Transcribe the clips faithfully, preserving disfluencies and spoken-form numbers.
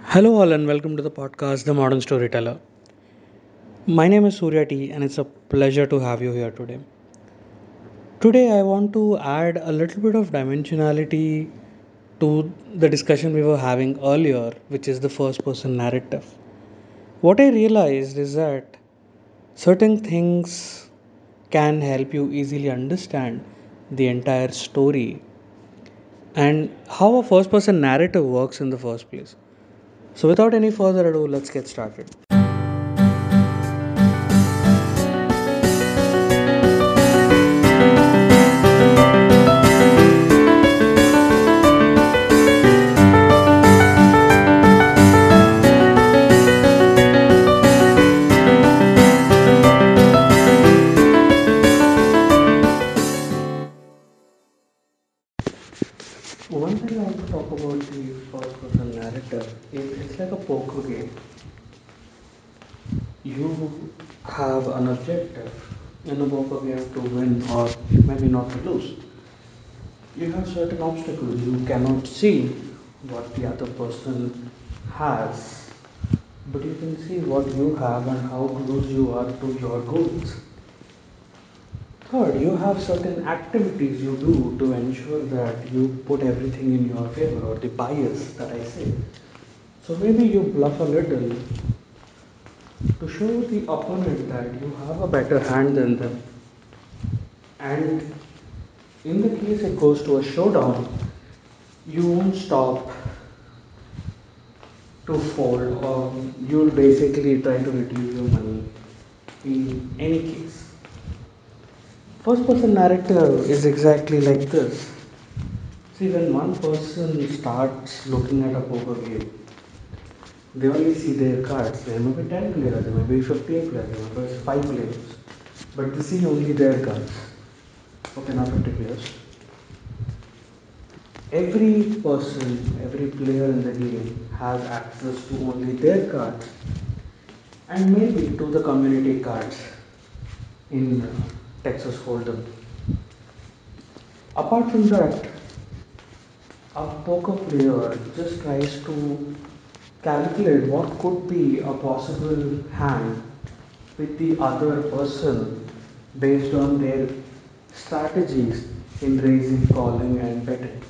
Hello, all, and welcome to the podcast, The Modern Storyteller. My name is Surya T, and it's a pleasure to have you here today. Today, I want to add a little bit of dimensionality to the discussion we were having earlier, which is the first person narrative. What I realized is that certain things can help you easily understand the entire story and how a first person narrative works in the first place. So, without any further ado, let's get started. One thing I want to talk about the first person narrative is it's like a poker game. You have an objective in a poker game to win or maybe not to lose. You have certain obstacles. You cannot see what the other person has, but you can see what you have and how close you are to your goals. Third, you have certain activities you do to ensure that you put everything in your favor or the bias that I say. So maybe you bluff a little to show the opponent that you have a better hand than them. And in the case it goes to a showdown, you won't stop to fold or you'll basically try to reduce your money in any case. First person narrative is exactly like this. See, when one person starts looking at a poker game, they only see their cards. There may be ten players, there may be fifteen players, there may be five players. But they see only their cards. Okay, not fifty players. Every person, every player in the game has access to only their cards and maybe to the community cards in Texas Hold'em. Apart from that, a poker player just tries to calculate what could be a possible hand with the other person based on their strategies in raising, calling, and betting.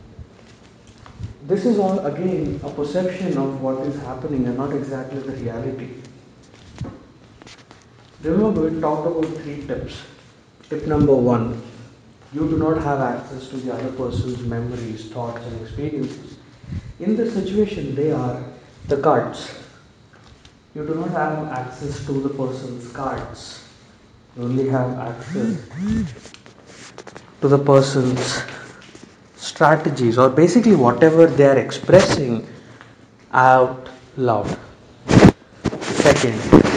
This is all again a perception of what is happening and not exactly the reality. Remember, we talked about three tips. Tip number one, you do not have access to the other person's memories, thoughts, and experiences. In this situation, they are the cards. You do not have access to the person's cards. You only have access to the person's strategies or basically whatever they are expressing out loud. Second,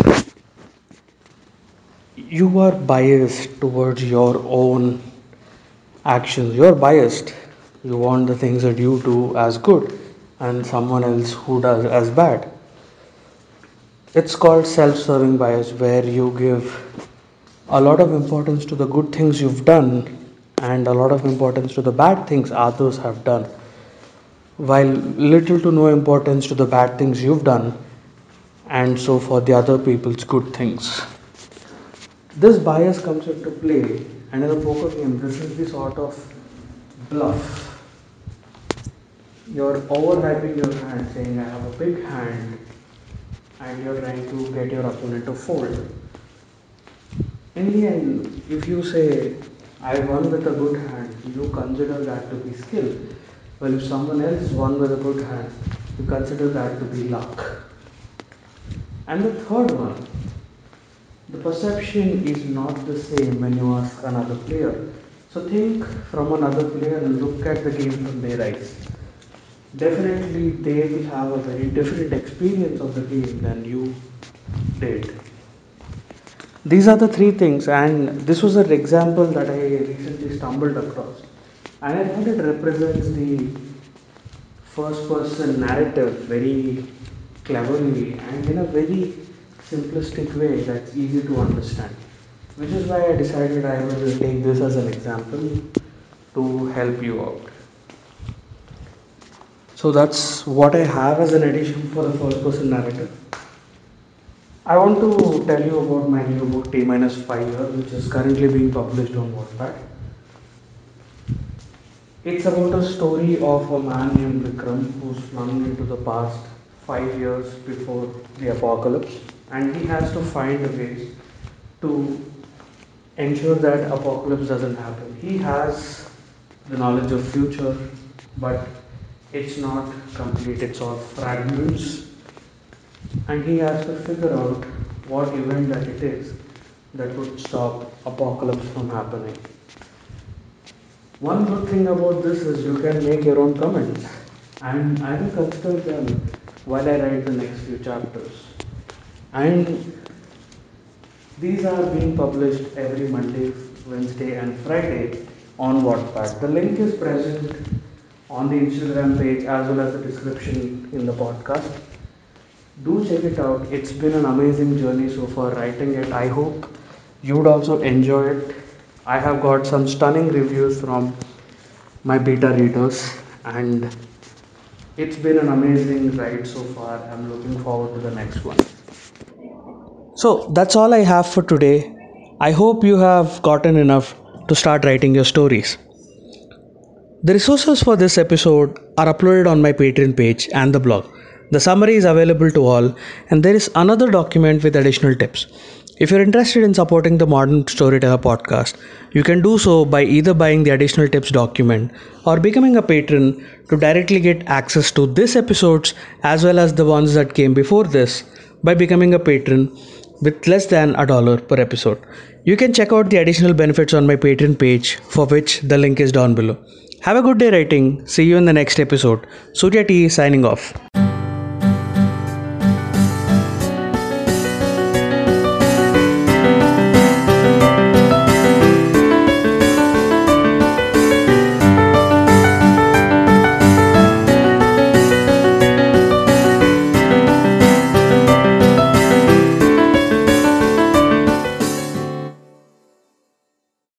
you are biased towards your own actions. You're biased. You want the things that you do as good and someone else who does as bad. It's called self serving bias, where you give a lot of importance to the good things you've done and a lot of importance to the bad things others have done, while little to no importance to the bad things you've done and so for the other people's good things. This bias comes into play, and in a poker game, this is the sort of bluff. You're overhyping your hand, saying, I have a big hand, and you're trying to get your opponent to fold. In the end, if you say, I won with a good hand, you consider that to be skill. Well, if someone else won with a good hand, you consider that to be luck. And the third one, the perception is not the same when you ask another player. So think from another player and look at the game from their eyes. Definitely, they will have a very different experience of the game than you did. These are the three things, and this was an example that I recently stumbled across. And I thought it represents the first person narrative very cleverly and in a very simplistic way that's easy to understand. Which is why I decided I will take this as an example to help you out. So that's what I have as an addition for the first person narrative. I want to tell you about my new book T minus five years, which is currently being published on Wattpad. It's about a story of a man named Vikram who's flung into the past five years before the apocalypse, and he has to find a way to ensure that apocalypse doesn't happen. He has the knowledge of future, but it's not complete, it's all fragments, and he has to figure out what event that it is that would stop apocalypse from happening. One good thing about this is you can make your own comments, and I will consider them while I write the next few chapters. And these are being published every Monday, Wednesday, and Friday on Wattpad. The link is present on the Instagram page as well as the description in the podcast. Do check it out. It's been an amazing journey so far writing it. I hope you would also enjoy it. I have got some stunning reviews from my beta readers, and it's been an amazing ride so far. I'm looking forward to the next one. So that's all I have for today. I hope you have gotten enough to start writing your stories. The resources for this episode are uploaded on my Patreon page and the blog. The summary is available to all, and there is another document with additional tips. If you're interested in supporting the Modern Storyteller podcast, you can do so by either buying the additional tips document or becoming a patron to directly get access to this episodes as well as the ones that came before this by becoming a patron with less than a dollar per episode. You can check out the additional benefits on my Patreon page, for which the link is down below. Have a good day writing. See you in the next episode. Surya T signing off.